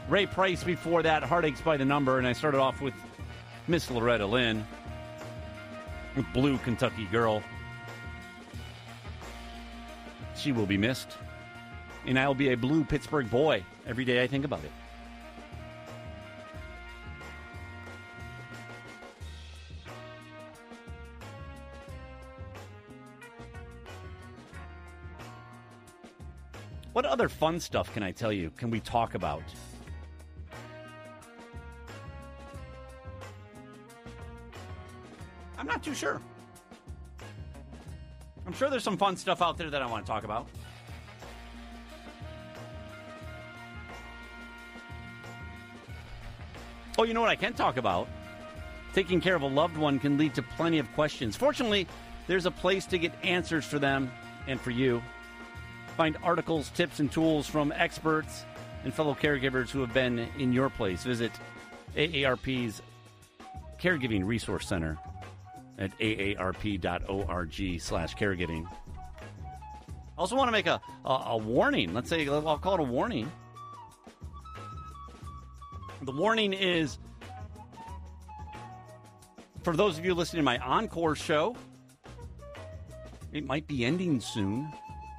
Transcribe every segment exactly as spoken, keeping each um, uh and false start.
Ray Price before that, Heartaches by the Number, and I started off with Miss Loretta Lynn with Blue Kentucky Girl. She will be missed, and I'll be a blue Pittsburgh boy every day I think about it. What other fun stuff can I tell you? Can we talk about? I'm not too sure. I'm sure there's some fun stuff out there that I want to talk about. Oh, you know what I can talk about? Taking care of a loved one can lead to plenty of questions. Fortunately, there's a place to get answers for them and for you. Find articles, tips, and tools from experts and fellow caregivers who have been in your place. Visit A A R P's Caregiving Resource Center at A A R P dot org slash caregiving. I also want to make a, a, a warning. Let's say, I'll call it a warning. The warning is, for those of you listening to my Encore show, it might be ending soon.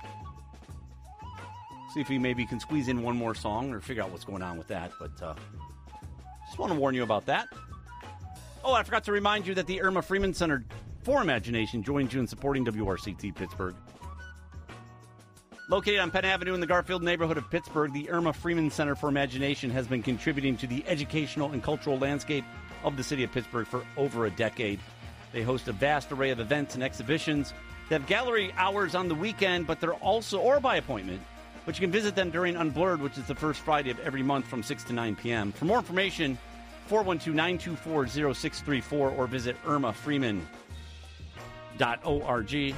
See if we maybe can squeeze in one more song or figure out what's going on with that. But uh, just want to warn you about that. Oh, I forgot to remind you that the Irma Freeman Center for Imagination joins you in supporting W R C T Pittsburgh. Located on Penn Avenue in the Garfield neighborhood of Pittsburgh, the Irma Freeman Center for Imagination has been contributing to the educational and cultural landscape of the city of Pittsburgh for over a decade. They host a vast array of events and exhibitions. They have gallery hours on the weekend, but they're also, or by appointment, but you can visit them during Unblurred, which is the first Friday of every month from six to nine p.m. For more information, four one two, nine two four, zero six three four or visit irma freeman dot org.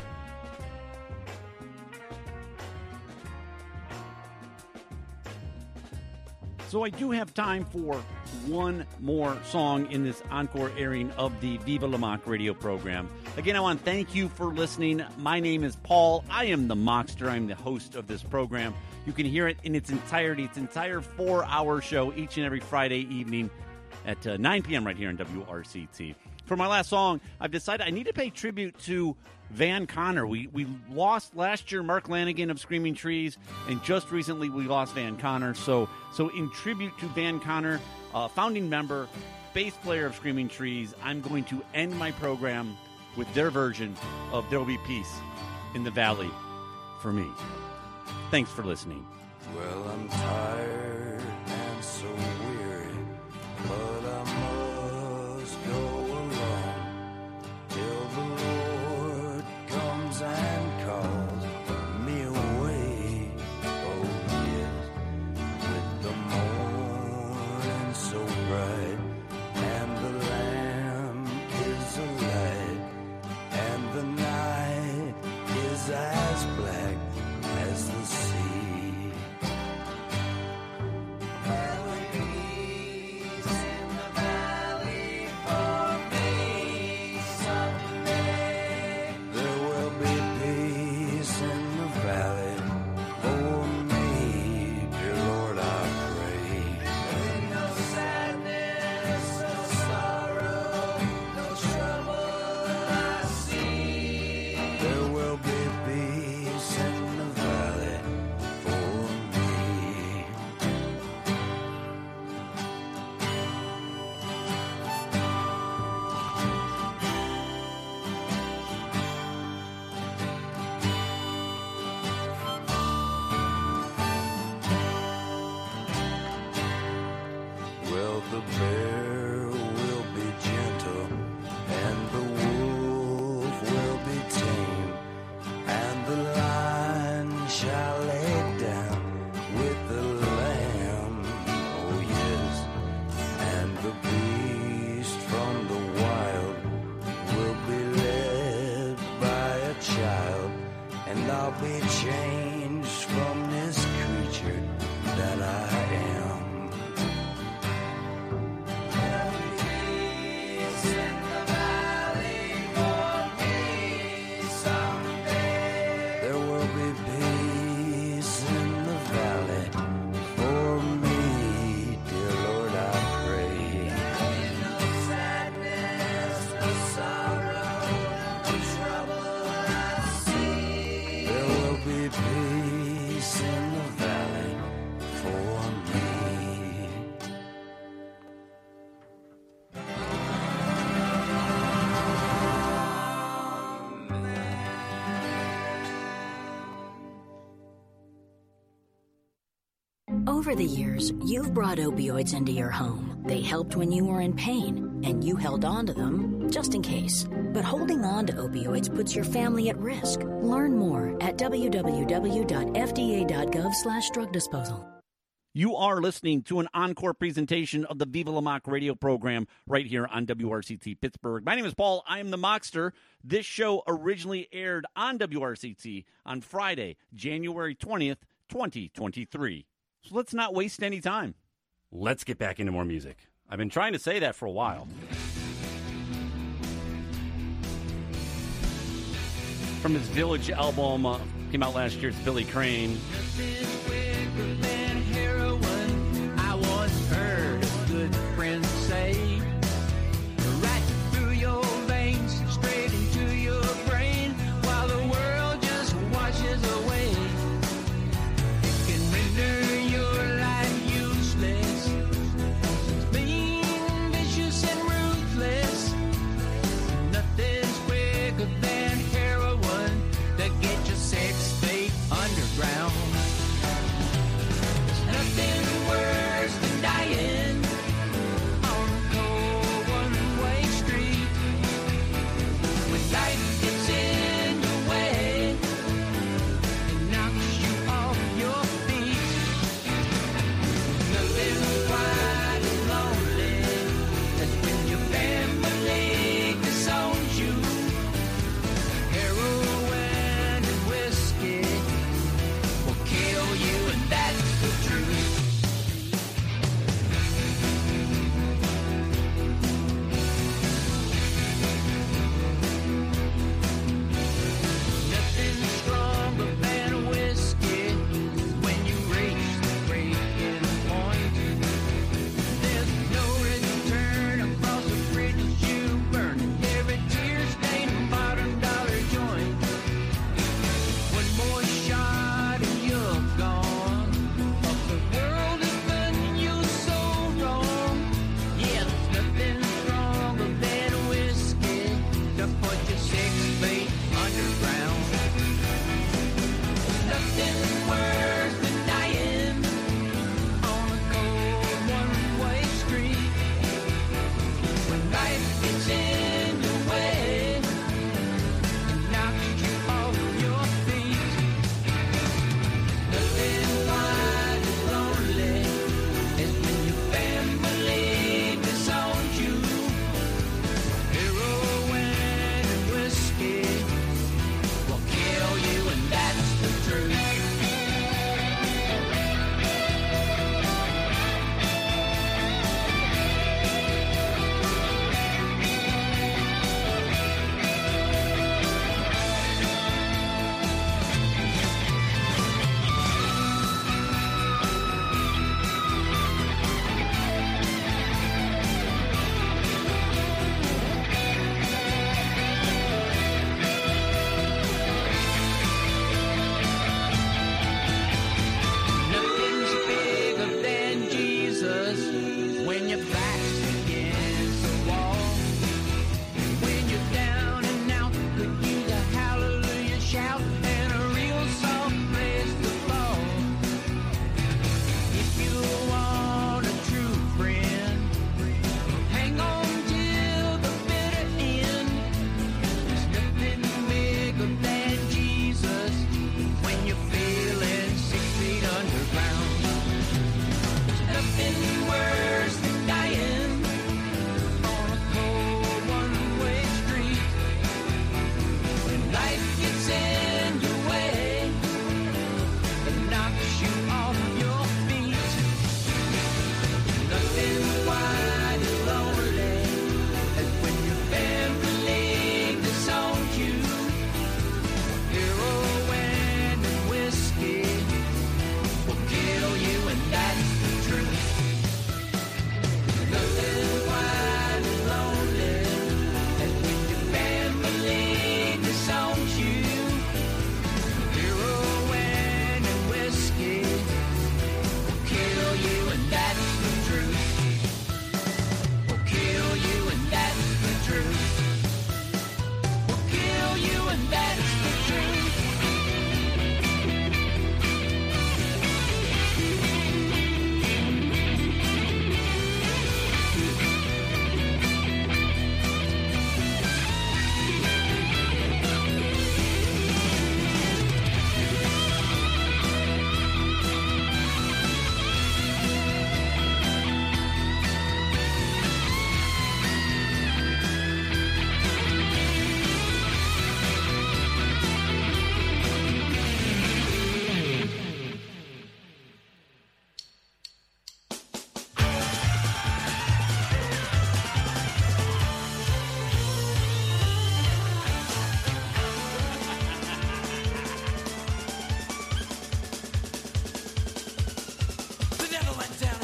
So I do have time for one more song in this encore airing of the Viva La Mock radio program. Again, I want to thank you for listening. My name is Paul. I am the Mockster. I'm the host of this program. You can hear it in its entirety, its entire four-hour show each and every Friday evening at uh, nine p.m. right here on W R C T. For my last song, I've decided I need to pay tribute to Van Conner. We we lost last year Mark Lanigan of Screaming Trees, and just recently we lost Van Conner. So, so in tribute to Van Conner, uh, founding member, bass player of Screaming Trees, I'm going to end my program with their version of There Will Be Peace in the Valley for me. Thanks for listening. Well, I'm tired and so weary, but I must go along till the Lord comes and calls me away. Oh yes, with the morning so bright and the lamp is a light and the night is as black as the sea. Over the years, you've brought opioids into your home. They helped when you were in pain, and you held on to them just in case. But holding on to opioids puts your family at risk. Learn more at w w w dot f d a dot gov slash drug disposal. You are listening to an encore presentation of the Viva La Mock radio program right here on W R C T Pittsburgh. My name is Paul. I am the Mockster. This show originally aired on W R C T on Friday, January twentieth, twenty twenty-three. So let's not waste any time. Let's get back into more music. I've been trying to say that for a while. From his Village album, uh, came out last year, it's Billy Crane. I once heard a good friend say, right through your veins, straight into your brain, while the world just washes away. It can render your life useless. It's mean, vicious, and ruthless. Nothing's quicker than heroin to get your sex state underground.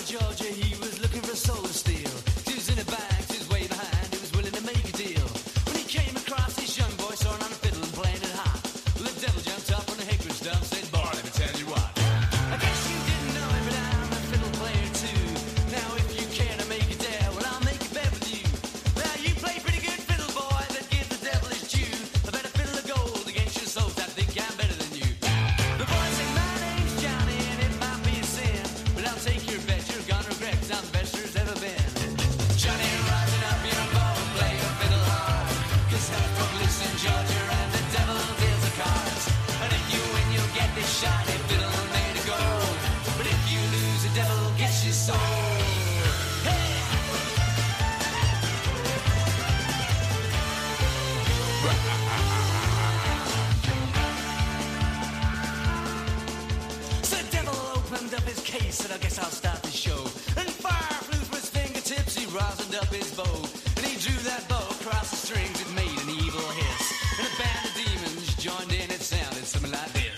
Georgia, he was looking for a soul to steal. He was in a bag, he was way behind, he was willing to make a deal. When he came across this young boy sawing on a fiddle and playing it hot, well, the devil jumped up on the hickory stump, said, boy, let me tell you what. I guess you didn't know it, but I'm a fiddle player too. Now if you care to make a dare, well, I'll make a bet with you. Now you play pretty good fiddle, boy, but give the devil his due. I bet a fiddle of gold against your soul, I think I'm better than you. The boy said, my name's Johnny, and it might be a sin, but I'll take your bet, you're gonna regret, 'cause I'm the best there's ever been. Johnny, rising up your bow, play your fiddle hard, 'cause Norfolk lives in Georgia, and the devil deals the cards. And if you win, you'll get this shiny fiddle made of gold, but if you lose, the devil gets your soul. Hey! So the devil opened up his case, and I guess I'll start the show. And fire flew from his fingertips, he rosined up his bow, and he drew that bow across the strings, it made an evil hiss. And a band of demons joined in, it sounded something like this.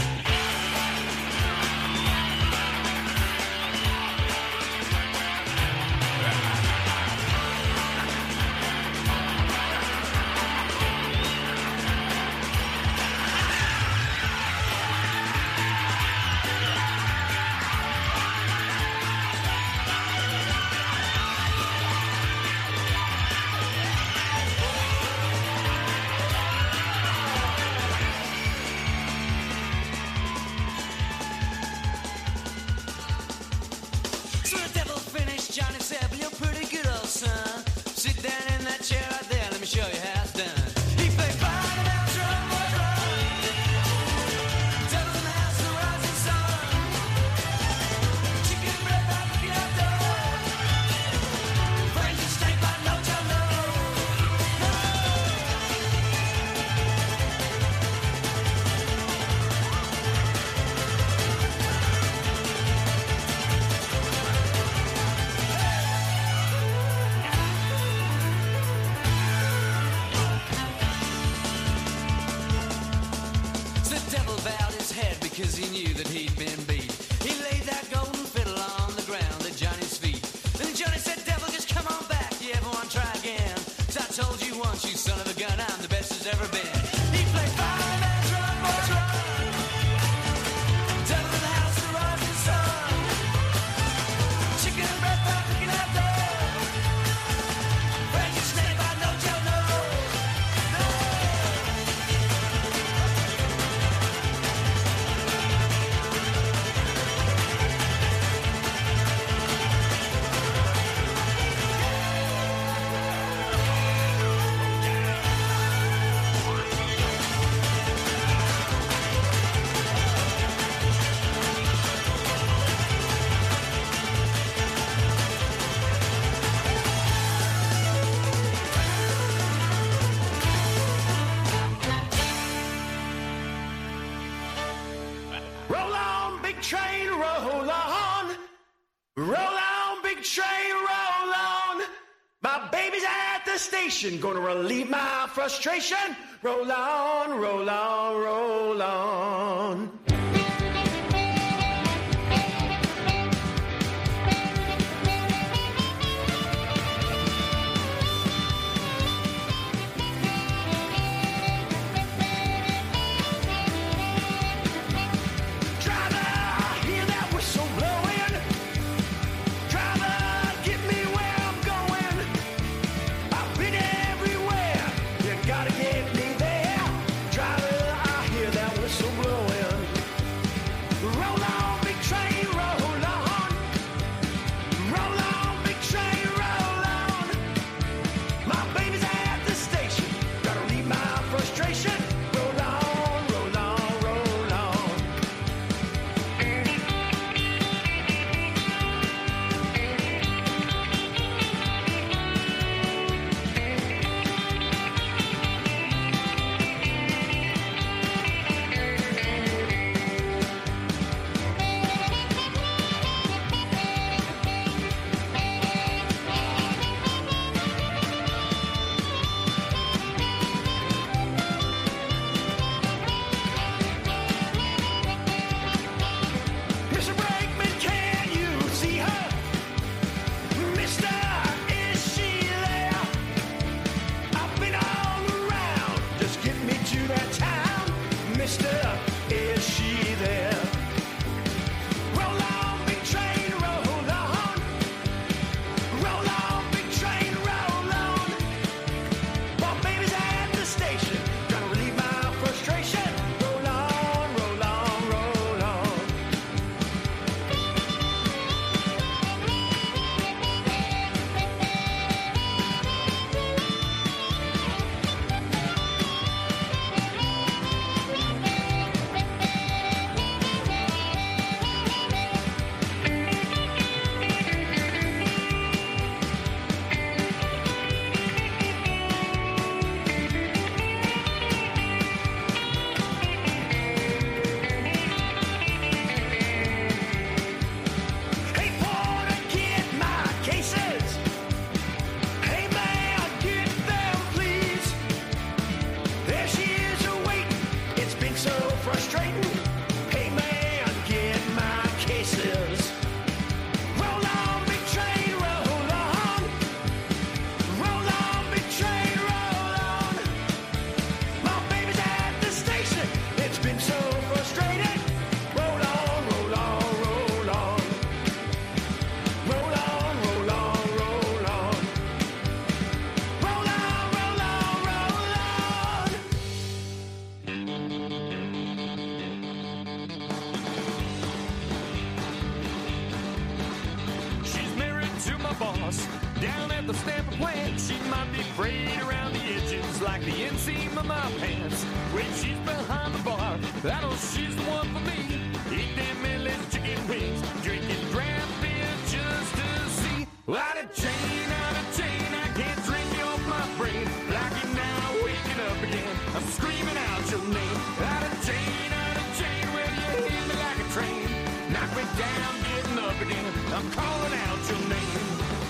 So the devil finished, Johnny said, but you're pretty good, old son. Sit down in that chair right there, let me show you how it's done. He played fire and out, drum, boys, run. Devil's in the house, the rising sun. Chicken bread by looking out door. Brains and steak by no tell no. So the devil bowed his head because he knew that he'd been beat. He laid that golden fiddle on the ground at Johnny's feet. And Johnny said, devil, just come on back. You ever want to try again? 'Cause I told you once, you son of a gun, I'm the best there's ever been. He played fire and out, drum, boys, run. Devil in the house, the rising sun. Chicken and bread by looking out door. Brains and snake by no tell no. Roll on, big train, roll on. Roll on, big train, roll on. My baby's at the station, gonna relieve my frustration. Roll on, roll on, roll on. Driver, I hear that whistle blowing. Driver, get me where I'm going. I've been everywhere. You gotta get me there. Driver, I hear that whistle blowing. boss. Down at the stamper plant, she might be frayed around the edges like the inseam of my pants. When she's behind the bar, I know she's the one for me. Eat them endless chicken wings, drinking draft beer just to see. Out of chain, out of chain, I can't drink you off my brain. Like it now, waking up again, I'm screaming out your name. Out of chain, out of chain, will you hit me like a train? Knock me down, getting up again, I'm calling out your name.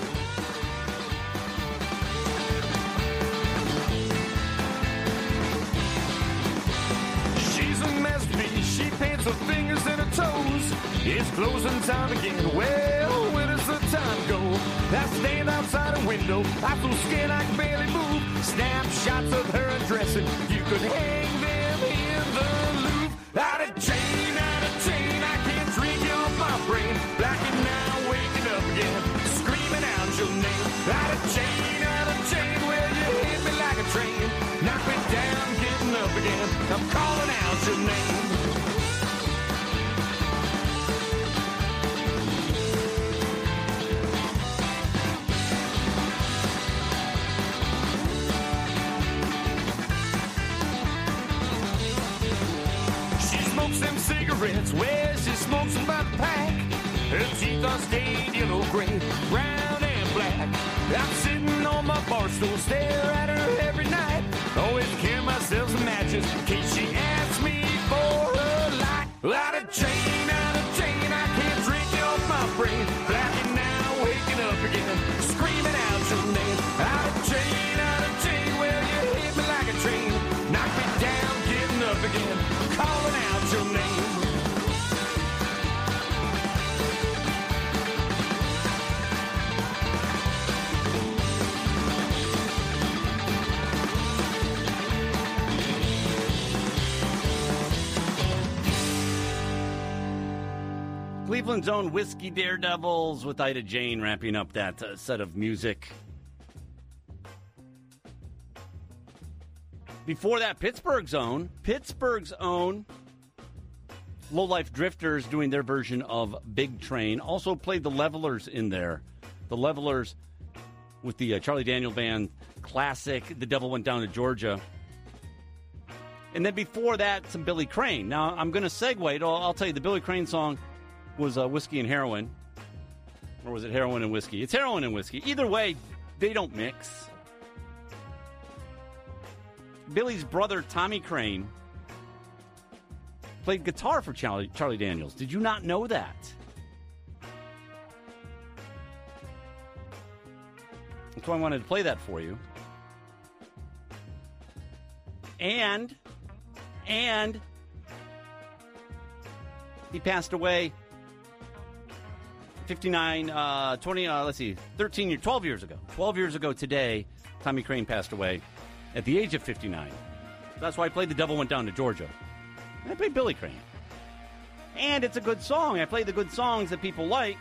She's a masterpiece, she paints her fingers and her toes. It's closing time again, well, where does the time go? I stand outside a window, I feel scared I can barely move. Snapshots of her undressing, you could hang them in the loop. Out of chain, out of chain, I can't drink you off my brain. Blacking now, waking up again, screaming out your name. Out of chain, out of chain, well, you hit me like a train. Knock me down, getting up again, I'm calling out your name. Them cigarettes, well, she smokes them by the pack. Her teeth are stained yellow, gray, brown, and black. I'm sitting on my bar stool, stare at her every night. Always carry myself some matches in case she asks me for a light. Out of chain, out of chain, I can't drink you off my brain. Blacking now, waking up again, screaming out your name. Out of chain, out of chain, well, you hit me like a train. Knock me down, getting up again, calling out your name. Cleveland's own Whiskey Daredevils with Ida Jane wrapping up that uh, set of music. Before that, Pittsburgh's own, Pittsburgh's own Lowlife Drifters doing their version of Big Train. Also played the Levelers in there. The Levelers with the uh, Charlie Daniel Band classic, The Devil Went Down to Georgia. And then before that, some Billy Crane. Now, I'm going to segue. I'll, I'll tell you, the Billy Crane song was uh, Whiskey and Heroin. Or was it Heroin and Whiskey? It's Heroin and Whiskey. Either way, they don't mix. Billy's brother, Tommy Crane, played guitar for Charlie, Charlie Daniels. Did you not know that? That's why I wanted to play that for you. And, and, he passed away fifty-nine, uh, twenty, uh, let's see, thirteen, twelve years ago. twelve years ago today, Tommy Crane passed away at the age of fifty-nine. That's why I played The Devil Went Down to Georgia. And I played Billy Crane. And it's a good song. I play the good songs that people like.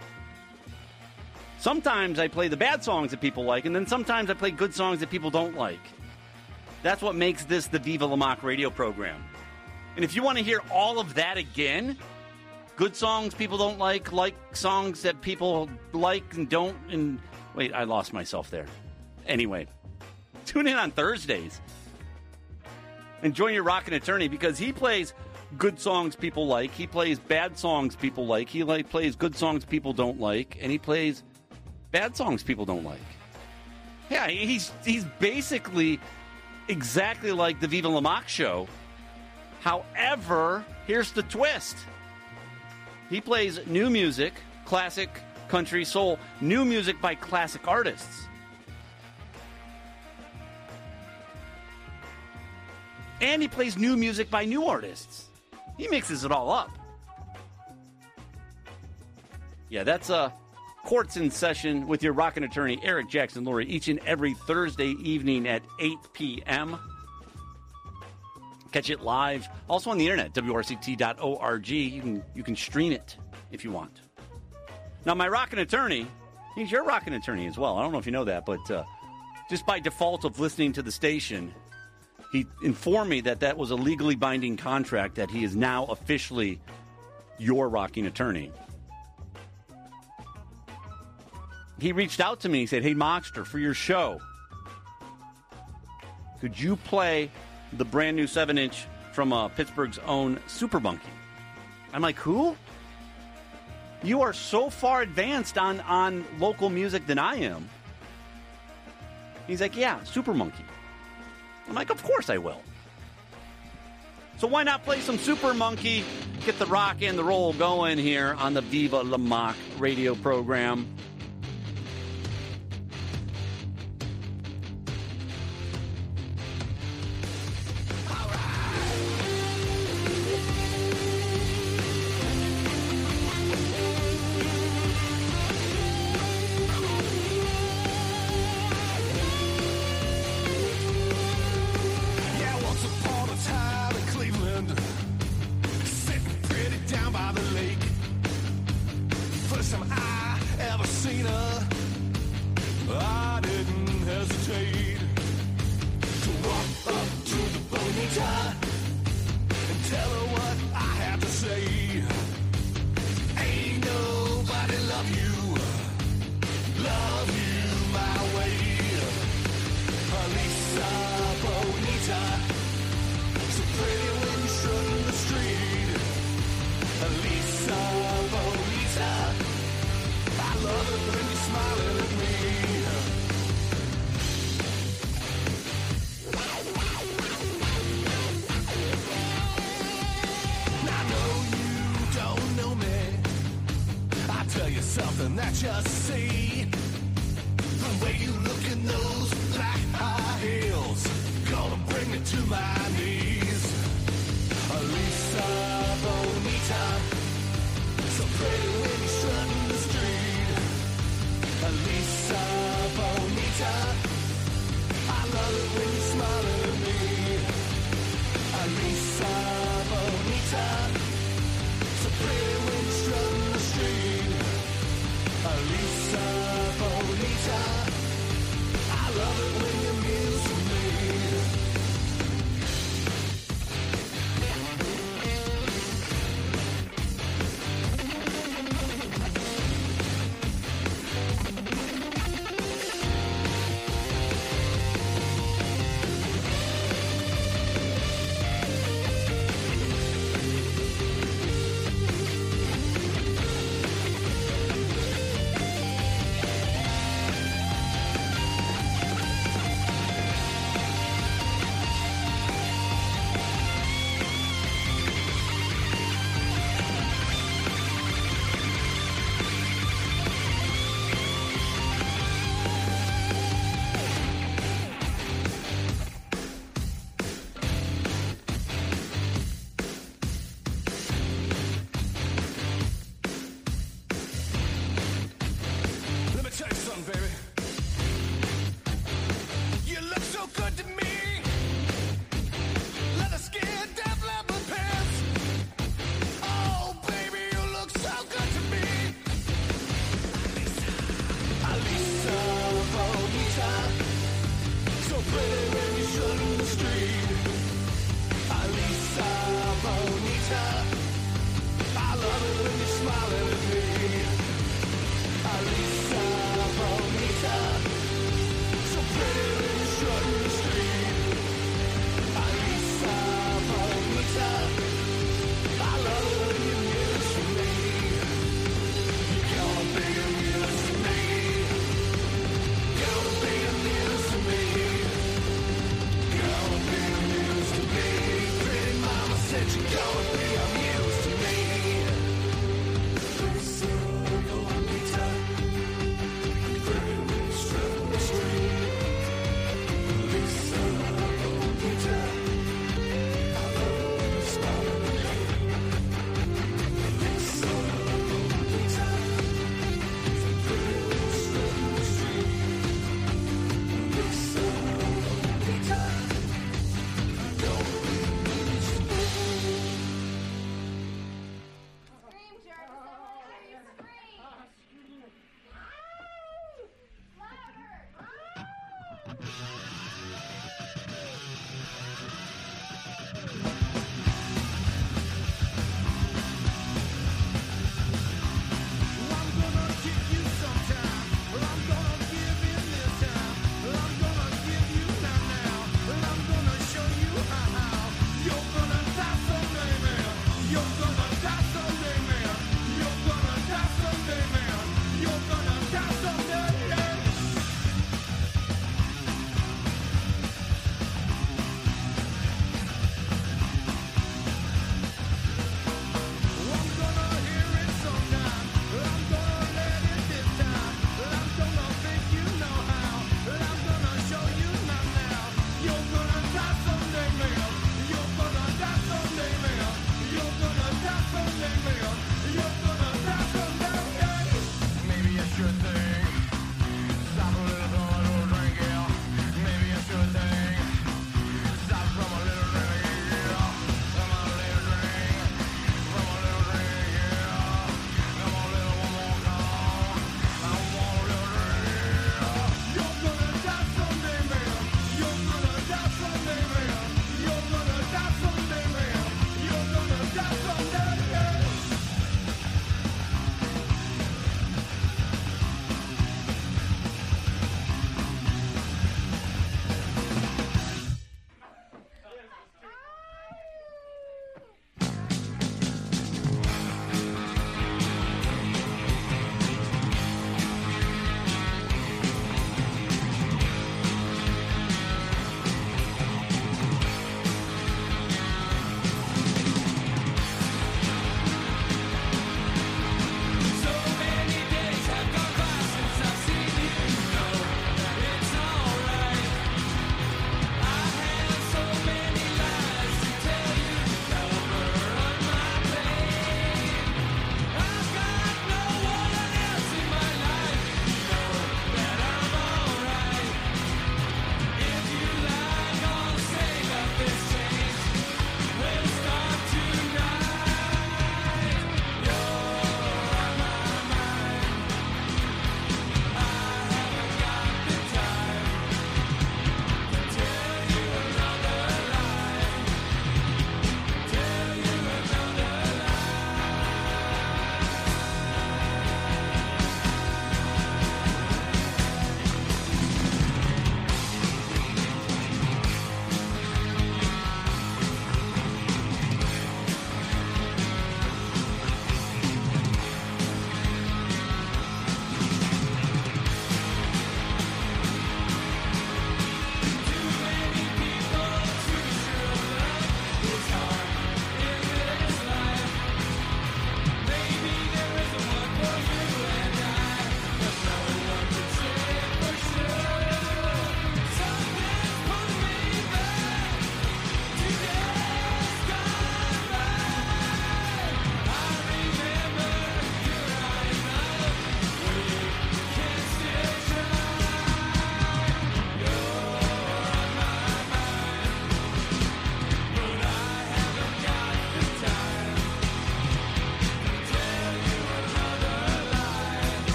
Sometimes I play the bad songs that people like, and then sometimes I play good songs that people don't like. That's what makes this the Viva La Mock radio program. And if you want to hear all of that again, good songs people don't like, like songs that people like and don't, and wait, I lost myself there. Anyway, tune in on Thursdays and join your rockin' attorney, because he plays good songs people like, he plays bad songs people like, he like plays good songs people don't like, and he plays bad songs people don't like. Yeah, he's he's basically exactly like the Viva La Mock show. However, here's the twist. He plays new music, classic, country, soul, new music by classic artists. And he plays new music by new artists. He mixes it all up. Yeah, that's uh, Courts in Session with your rockin' attorney, Eric Jackson Lurie, each and every Thursday evening at eight p.m. Catch it live. Also on the internet, W R C T dot org. You can, you can stream it if you want. Now, my rockin' attorney, he's your rockin' attorney as well. I don't know if you know that, but uh, just by default of listening to the station, he informed me that that was a legally binding contract, that he is now officially your rocking attorney. he reached out to me. He said, hey, Mockster, for your show, could you play the brand new seven inch from uh, Pittsburgh's own Super Monkey? I'm like, who? You are so far advanced on, on local music than I am. He's like, yeah, Super Monkey. I'm like, of course I will. So why not play some Super Monkey, get the rock and the roll going here on the Viva La Mock radio program. Something that you see, the way you look in those black high heels, gonna bring me to my knees. Lisa Bonita, so pretty when you strut in the street. Lisa Bonita, I love it when you smile at me. Lisa Bonita, so pretty when you strut in the street. Lisa Bonita, I love it when you muse with me.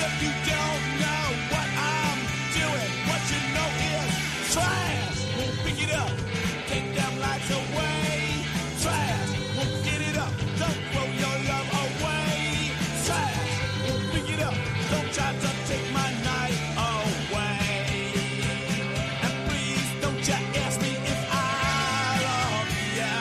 If you don't know what I'm doing, what you know is trash. Won't pick it up, take them lights away. Trash, won't get it up, don't throw your love away. Trash, won't pick it up, don't try to take my night away. And please don't you ask me if I love you,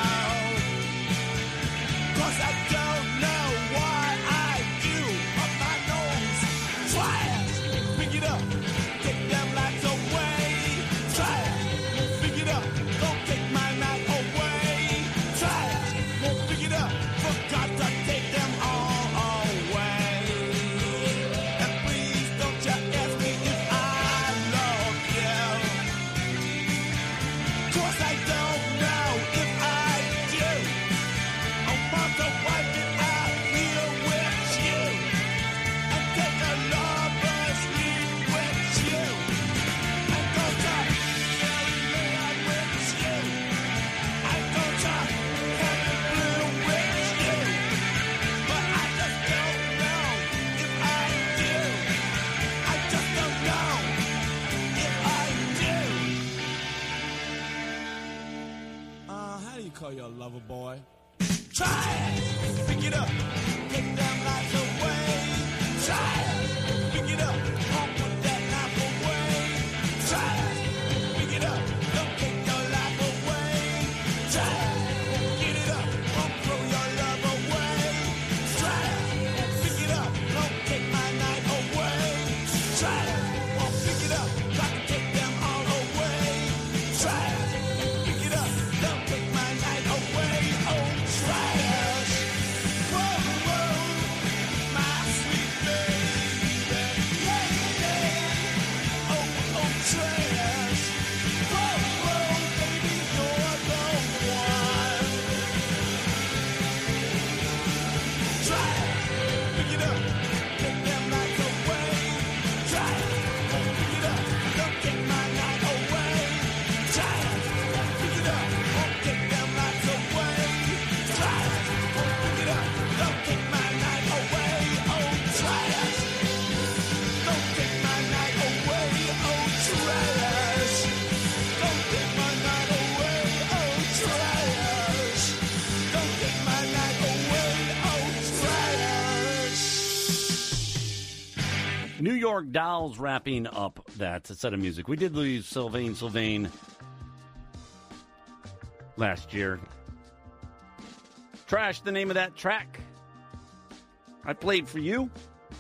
'cause I don't know what I do up my nose. Trash, pick it up, take them lights away. Trash, won't pick it up, don't take my night away. Trash, won't pick it up, forgot to take them all away. And please don't you ask me if I love you, 'cause I don't know if I do. I want to wipe it out here with you and take a lover's leave with you and go to fairyland with you and go to heaven blue with you. But I just don't know if I do. I just don't know if I do. Uh, how do you call your lover boy? Try it, pick it up, take them lights away. Try it, pick it up, won't put that knife away. Try it, pick it up, don't take your life away. Try it, won't get it up, won't throw your love away. Try it, won't pick it up, don't take my night away. Try it, won't pick it up, got to take them all away. Try it, won't pick it up, don't take my night away. Oh, trash. Whoa, whoa, my sweet baby. Lady. Oh, oh, trash. Whoa, whoa, baby, you're the one. Trash. Pick it up, take them lights away. Trash. Won't pick it up, don't take my night away. Trash. Won't pick it up, won't take them lights away. Trash. Won't pick it up, don't take my night away. Oh, trash. Don't take my night away. Oh, trash. Don't take my night away. Oh, trash. Don't take my night away. Oh, trash. New York Dolls wrapping up that set of music. We did lose Sylvain Sylvain last year. Trash, the name of that track I played for you.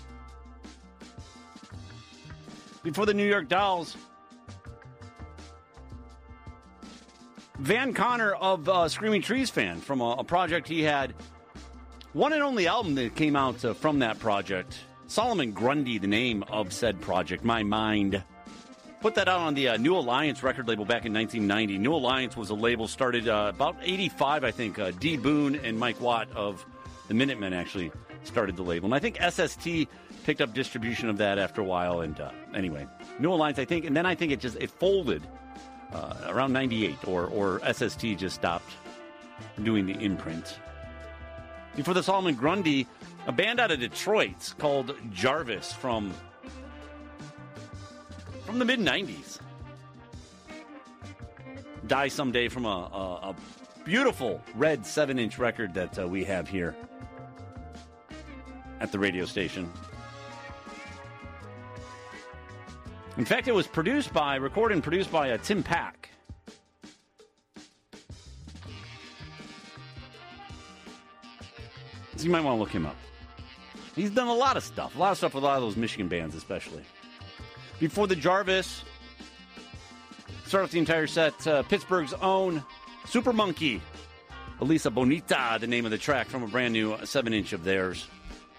Before the New York Dolls, Van Connor of uh, Screaming Trees fan from a, a project he had. One and only album that came out uh, from that project. Solomon Grundy, the name of said project, My Mind. Put that out on the uh, New Alliance record label back in nineteen ninety. New Alliance was a label started uh, about eighty-five, I think. Uh, D. Boone and Mike Watt of the Minutemen actually started the label. And I think S S T picked up distribution of that after a while. And uh, anyway, New Alliance, I think. And then I think it just it folded uh, around ninety-eight, or, or S S T just stopped doing the imprint. Before the Solomon Grundy, a band out of Detroit called Jarvis from, from the mid nineties. Die Someday from a, a, a beautiful red seven inch record that uh, we have here at the radio station. In fact, it was produced by, recorded and produced by uh, Tim Pack. So you might want to look him up. He's done a lot of stuff. A lot of stuff with a lot of those Michigan bands, especially. Before the Jarvis, start off the entire set, uh, Pittsburgh's own Super Monkey. Elisa Bonita, the name of the track from a brand new seven inch of theirs.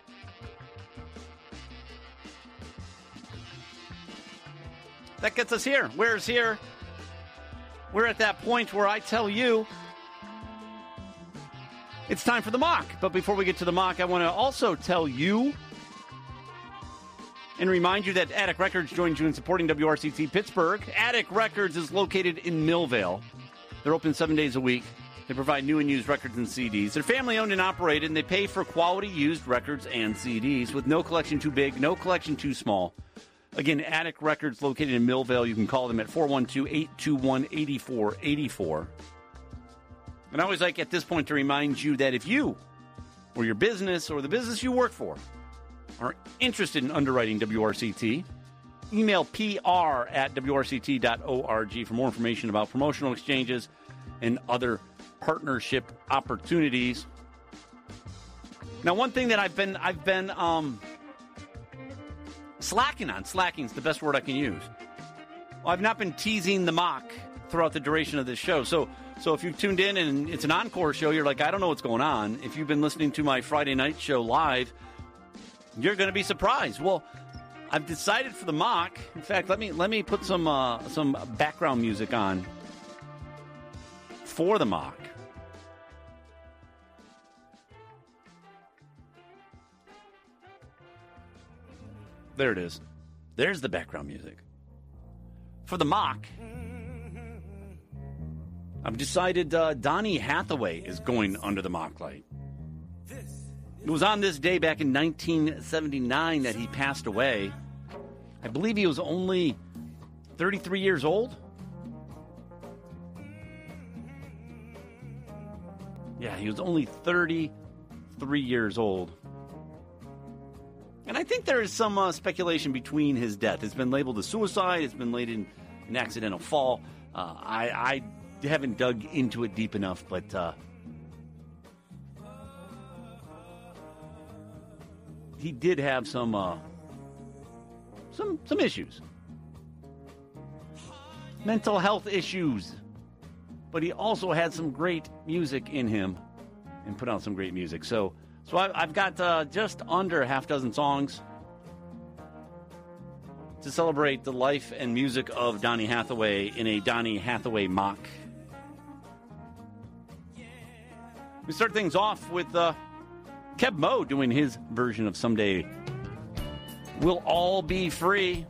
That gets us here. Where's here? We're at that point where I tell you it's time for the mock. But before we get to the mock, I want to also tell you and remind you that Attic Records joined you in supporting W R C T Pittsburgh. Attic Records is located in Millvale. They're open seven days a week. They provide new and used records and C Ds. They're family-owned and operated, and they pay for quality used records and C Ds with no collection too big, no collection too small. Again, Attic Records located in Millvale. You can call them at four one two, eight two one, eight four eight four. And I always like at this point to remind you that if you or your business or the business you work for are interested in underwriting W R C T, email P R at W R C T dot org for more information about promotional exchanges and other partnership opportunities. Now, one thing that I've been I've been um, slacking on, slacking is the best word I can use. Well, I've not been teasing the mock throughout the duration of this show. So, so if you've tuned in and it's an encore show, you're like, I don't know what's going on. If you've been listening to my Friday night show live, you're going to be surprised. Well, I've decided for the mock. In fact, let me let me put some uh, some background music on for the mock. There it is. There's the background music. For the mock, I've decided uh, Donny Hathaway is going under the mock light. It was on this day back in nineteen seventy-nine that he passed away. I believe he was only thirty-three years old. Yeah, he was only thirty-three years old. And I think there is some uh, speculation between his death. It's been labeled a suicide. It's been labeled an accidental fall. Uh, I, I haven't dug into it deep enough, but uh, he did have some uh, some some issues, mental health issues. But he also had some great music in him, and put out some great music. So. So I, I've got uh, just under a half dozen songs to celebrate the life and music of Donny Hathaway in a Donny Hathaway mock. We start things off with uh, Keb Mo doing his version of Someday We'll All Be Free.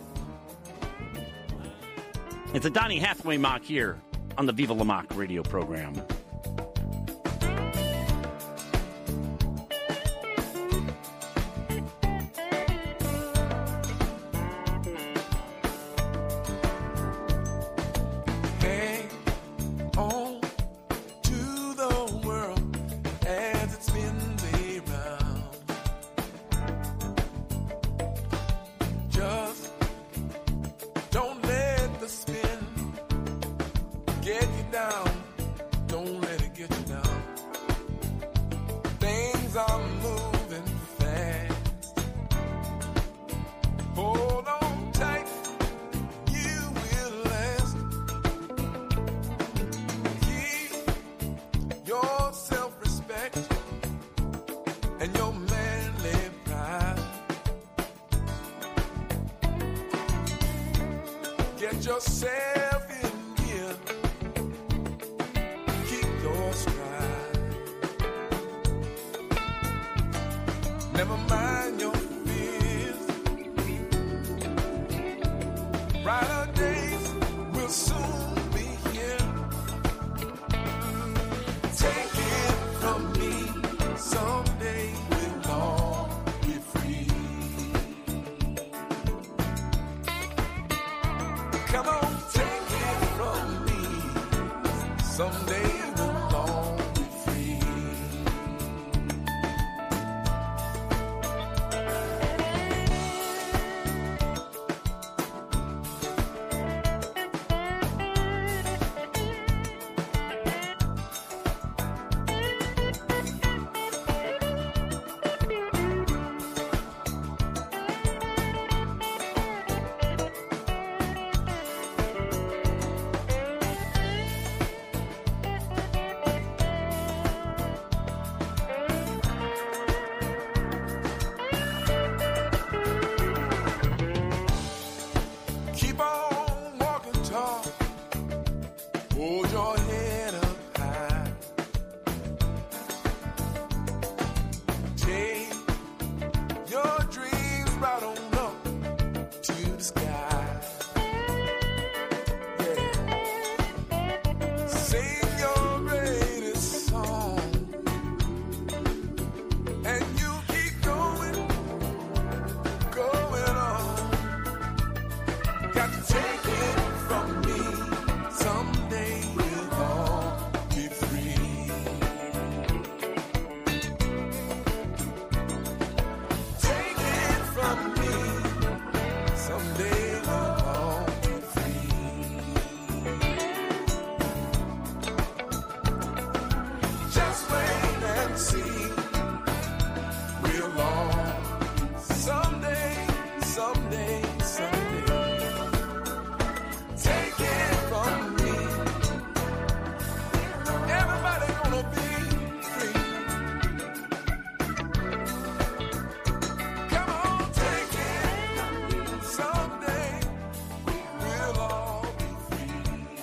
It's a Donny Hathaway mock here on the Viva La Mock radio program. Yourself in gear, keep your stride. Never mind your fears. Brighter days will soon be here. Take it from me, someday we'll all be free. Come on, take got to take it from me. Someday we'll all be free. Take it from me. Someday we'll all be free. Just wait and see. We'll all someday, someday, someday take it from me. Everybody gonna be free. Come on, take it. Someday we'll all be free.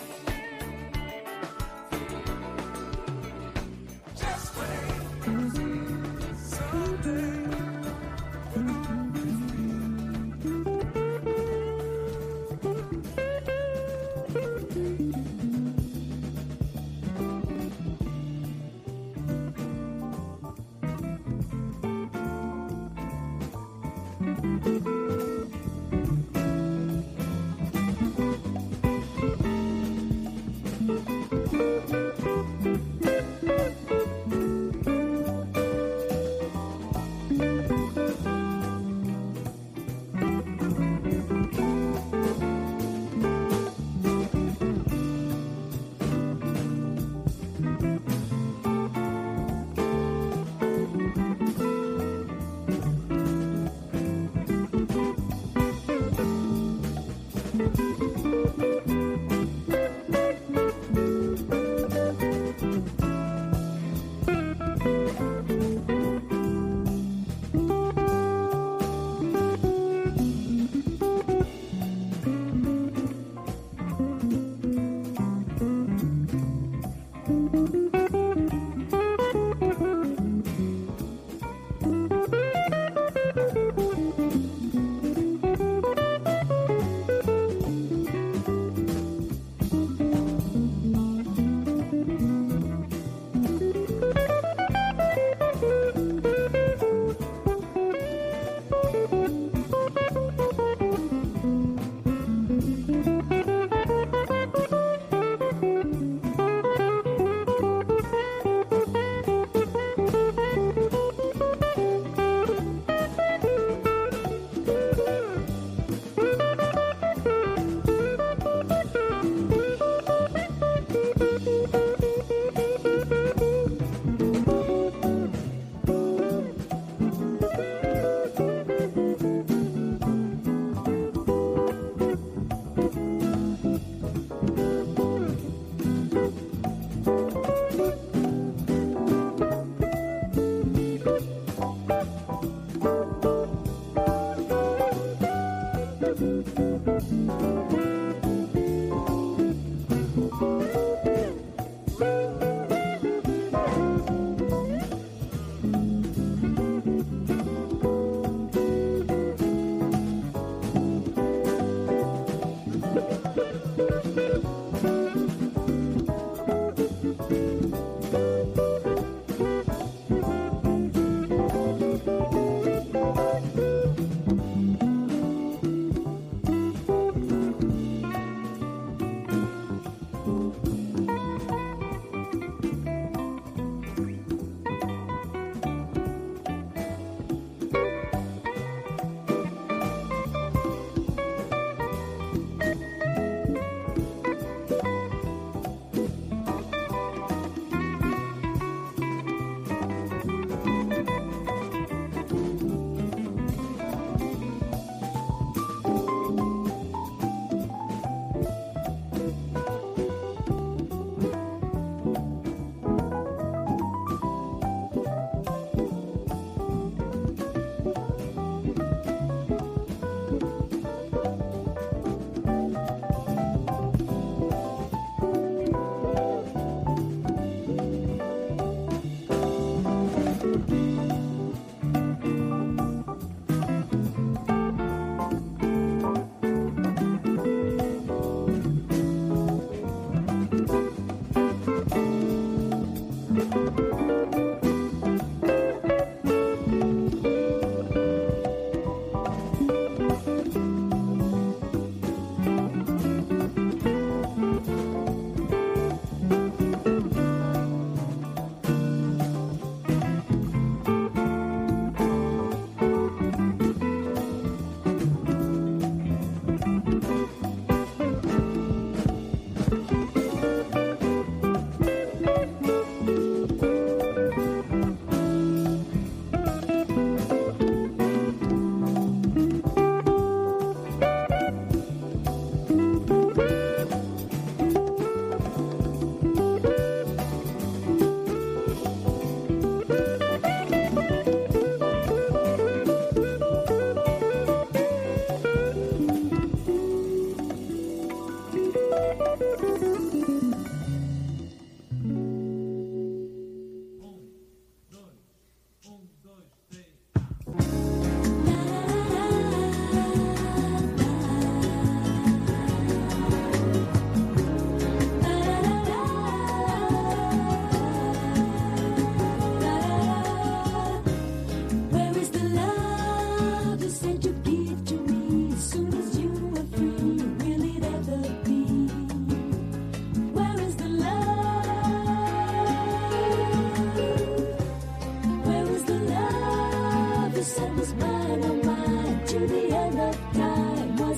Just wait. Someday.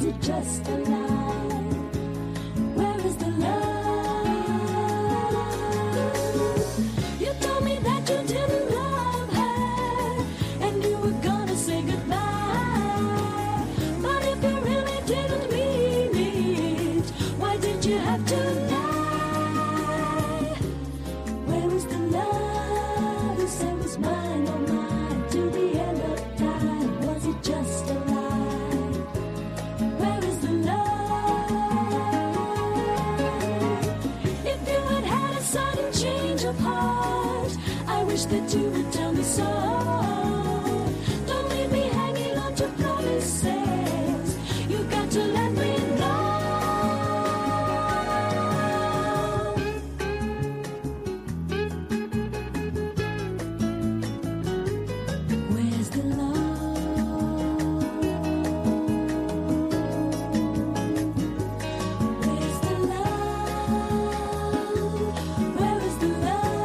Was it just a lie? Where is the love? You told me that you didn't love her, and you were gonna say goodbye. But if you really didn't mean it, why did you have to lie? Where is the love you said was mine, oh mine, to the end of time? Was it just a lie? Where is the love? If you had had a sudden change of heart, I wish that you would tell me so. Don't leave me hanging on to promises. You got to let me know. Where's the love? Where's the love? Where is the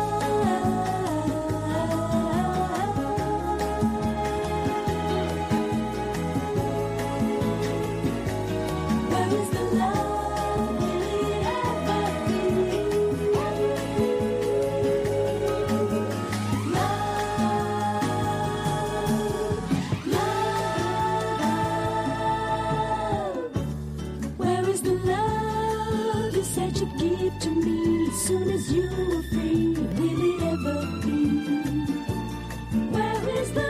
love? Where is the love? Will it ever be? Love, love. Where is the love you said you'd give to me soon as you were free? Will it ever be? Where is the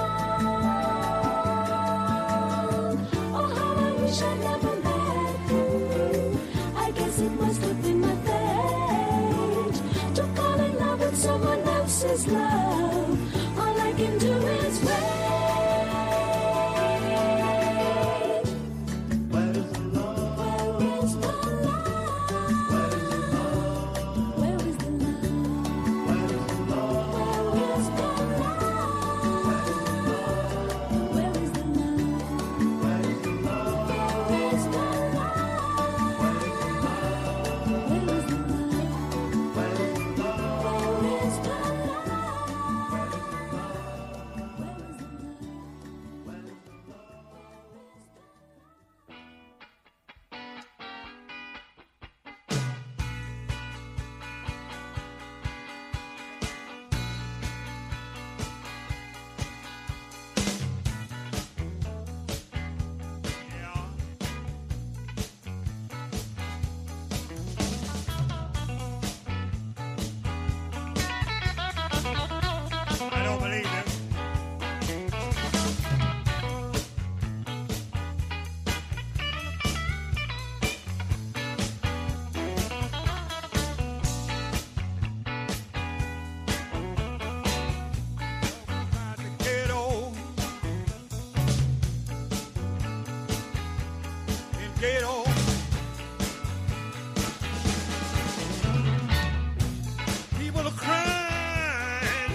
love? Oh, how I wish I never met you. I guess it must have been my fate to fall in love with someone else's love. All I can do is wait. Where is the love? Where is the love? Where is the love? Where is the love? Where is the love? Where is the love? Where is the love? Where is the love? Where is the love? Where is the love? Where is the I don't believe it. The ghetto in ghetto. People are crying.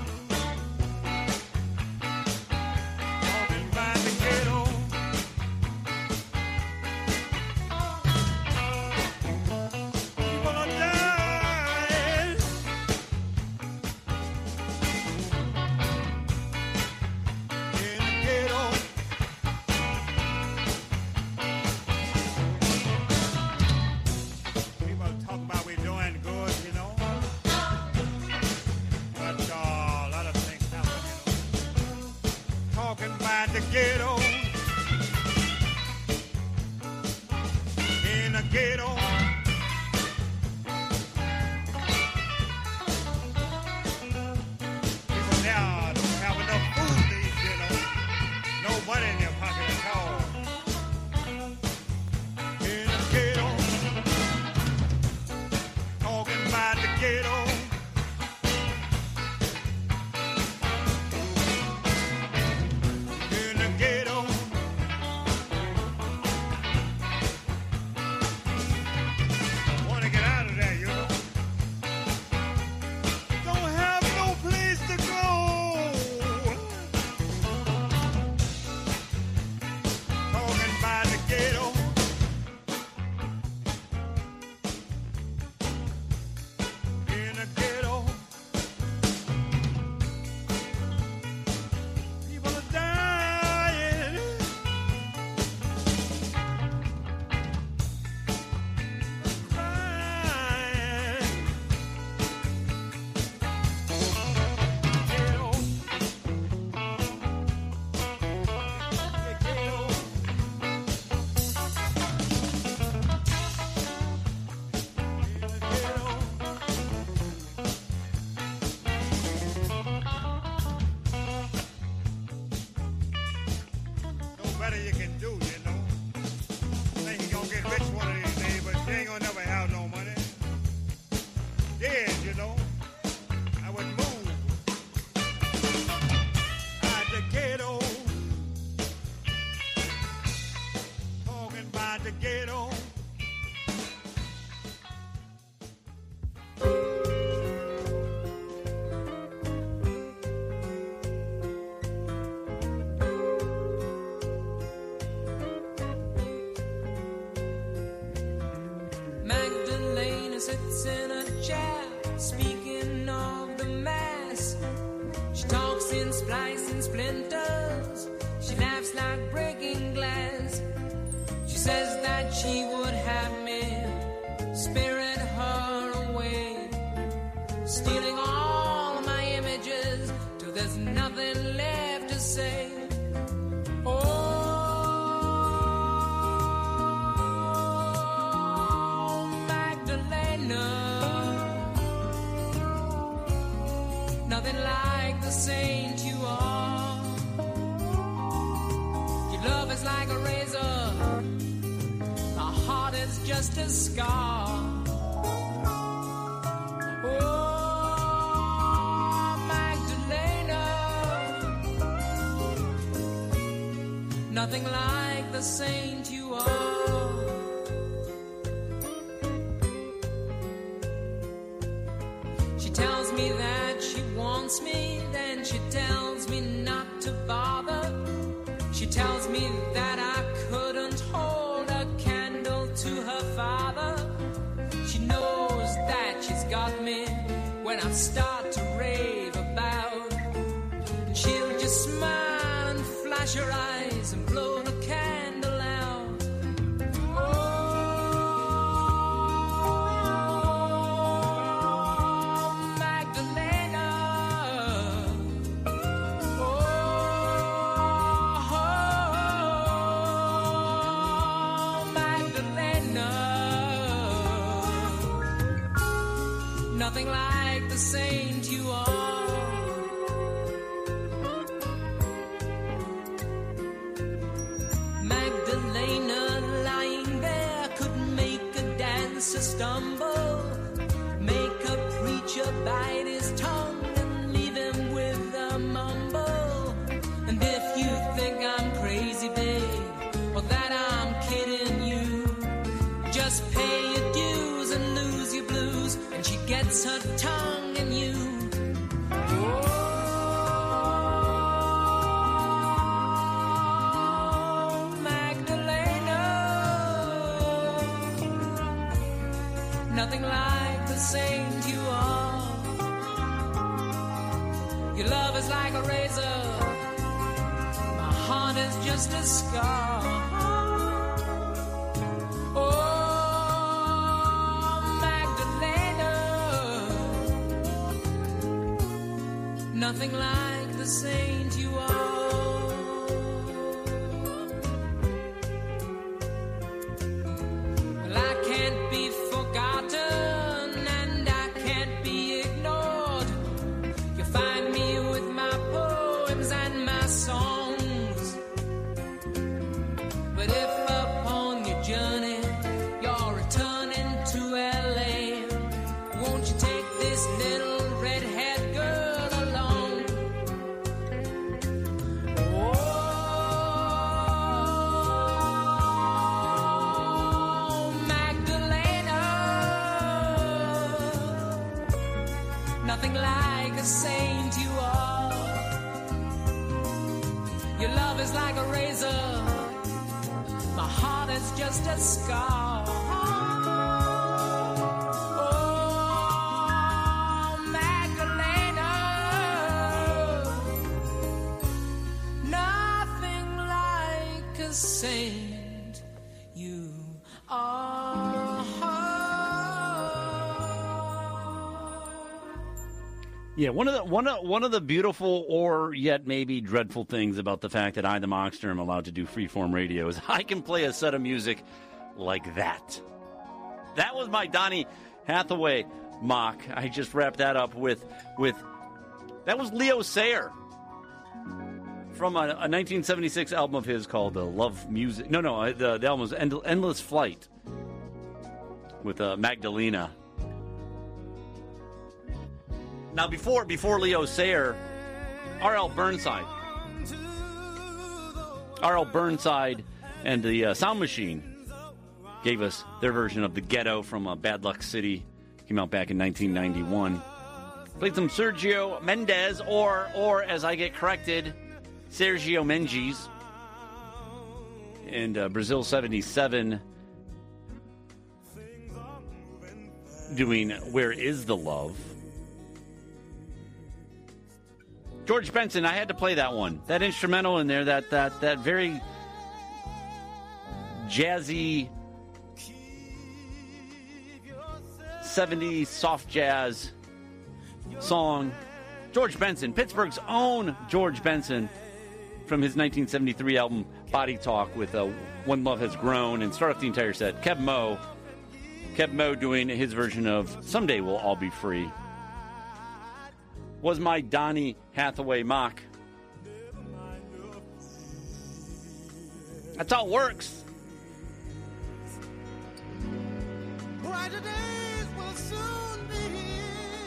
Talking about the ghetto. People are dying. In the ghetto. People talk about we doing good, you know. But uh, a lot of things happen, you know. Talking about the ghetto. In the ghetto. People now don't have enough food to eat, you know. No money in their pocket at all. In the ghetto. Talking about the ghetto. In the ghetto. to get on. Magdalena sits in a chair, speaking of the mass. She talks in splice and splinters. She laughs like breaking glass. She says that she would have me spirit her away, stealing all my images till there's nothing left to say. Oh, Magdalena, nothing like the saint you are. Your love is like a razor, my heart is just a scar. Oh, Magdalena, nothing like the saint you are. She tells me that she wants me, then she tells me not to bother. She tells me that I couldn't hold a candle to her father. She knows that she's got me when I start to rave about. And she'll just smile and flash her eyes and blow the candle out. Oh, Magdalena, oh, Magdalena, nothing like the saint you are. Magdalena lying there could make a dancer stumble, make a preacher bite his tongue and leave him with a mumble. And if you think I'm crazy, babe, or that I'm kidding you, just pay your dues and lose your blues, and she gets her tongue in you. Oh, Magdalena, nothing like the saint you are. Your love is like a razor, my heart is just a scar. Oh, Magdalena, nothing like the saint you are. Well, I can't be forgotten and I can't be ignored. You find me with my poems and my songs. But if upon your journey you're returning to L A, won't you take this little red-haired girl along? Oh, Magdalena, nothing like a saint you are. Your love is like a razor, my heart is just a scar. Oh, Magdalena, nothing like a saint you are. Yeah, one of the one of one of the beautiful or yet maybe dreadful things about the fact that I, the Mockster, am allowed to do freeform radio is I can play a set of music like that. That was my Donny Hathaway mock. I just wrapped that up with with that was Leo Sayer from a, a nineteen seventy-six album of his called uh, Love Music. No, no, the, the album was End, Endless Flight with uh, Magdalena. Now, before before Leo Sayer, R L Burnside. R L Burnside and the uh, Sound Machine gave us their version of The Ghetto from uh, Bad Luck City. Came out back in nineteen ninety-one. Played some Sergio Mendes, or, or as I get corrected, Sergio Mendes. And uh, Brazil seventy-seven doing Where Is the Love? George Benson, I had to play that one. That instrumental in there, that that that very jazzy seventies soft jazz song. George Benson, Pittsburgh's own George Benson, from his nineteen seventy-three album Body Talk with uh, When Love Has Grown, and start off the entire set. Kev Mo. Kev Mo doing his version of Someday We'll All Be Free. Was my Donny Hathaway mock. That's how it works. Brighter days will soon be here.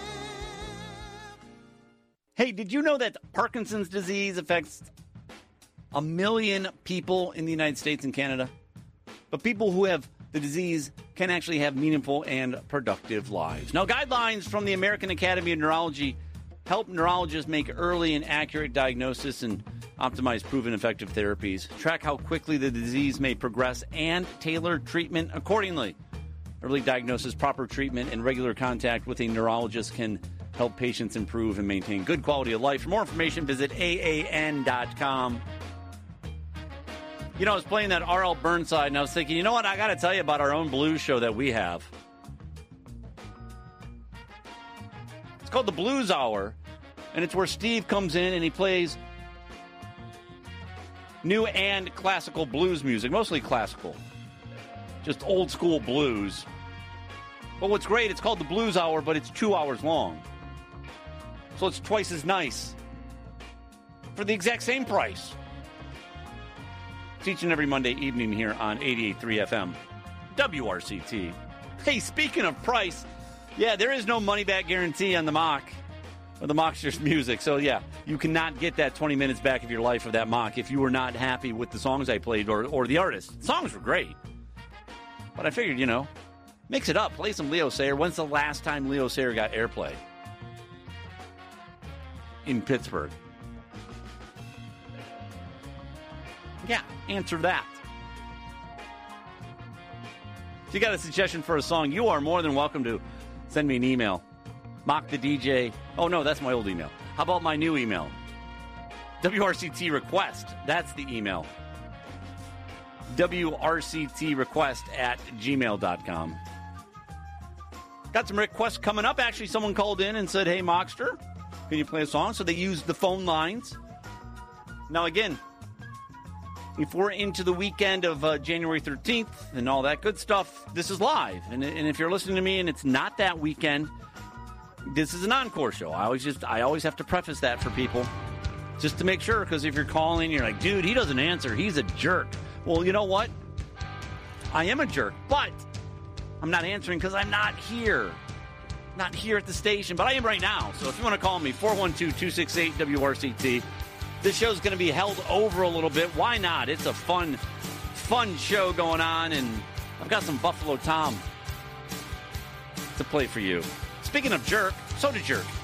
Hey, did you know that Parkinson's disease affects a million people in the United States and Canada? But people who have the disease can actually have meaningful and productive lives. Now, guidelines from the American Academy of Neurology help neurologists make early and accurate diagnosis and optimize proven effective therapies, track how quickly the disease may progress, and tailor treatment accordingly. Early diagnosis, proper treatment, and regular contact with a neurologist can help patients improve and maintain good quality of life. For more information, visit A A N dot com. You know, I was playing that R L Burnside, and I was thinking, you know what, I got to tell you about our own blues show that we have. It's called the Blues Hour, and it's where Steve comes in and he plays new and classical blues music, mostly classical, just old school blues. But what's great, it's called the Blues Hour, but it's two hours long. So it's twice as nice for the exact same price. It's each and every Monday evening here on eighty-eight point three F M, W R C T. Hey, speaking of price, yeah, there is no money-back guarantee on the mock, or the Mockster's music. So, yeah, you cannot get that twenty minutes back of your life of that mock if you were not happy with the songs I played or, or the artist. The songs were great. But I figured, you know, mix it up. Play some Leo Sayer. When's the last time Leo Sayer got airplay? In Pittsburgh. Yeah, answer that. If you got a suggestion for a song, you are more than welcome to send me an email. Mock the D J. Oh, no, that's my old email. How about my new email? W R C T request. That's the email. W R C T request at gmail dot com. Got some requests coming up. Actually, someone called in and said, hey, Mockster, can you play a song? So they used the phone lines. Now, again, if we're into the weekend of uh, January thirteenth and all that good stuff, this is live. And, and if you're listening to me and it's not that weekend, this is an encore show. I always just I always have to preface that for people just to make sure, because if you're calling, you're like, dude, he doesn't answer. He's a jerk. Well, you know what? I am a jerk, but I'm not answering because I'm not here. Not here at the station, but I am right now. So if you want to call me, four one two, two six eight, W R C T. This show's going to be held over a little bit. Why not? It's a fun, fun show going on, and I've got some Buffalo Tom to play for you. Speaking of jerk, so did jerk.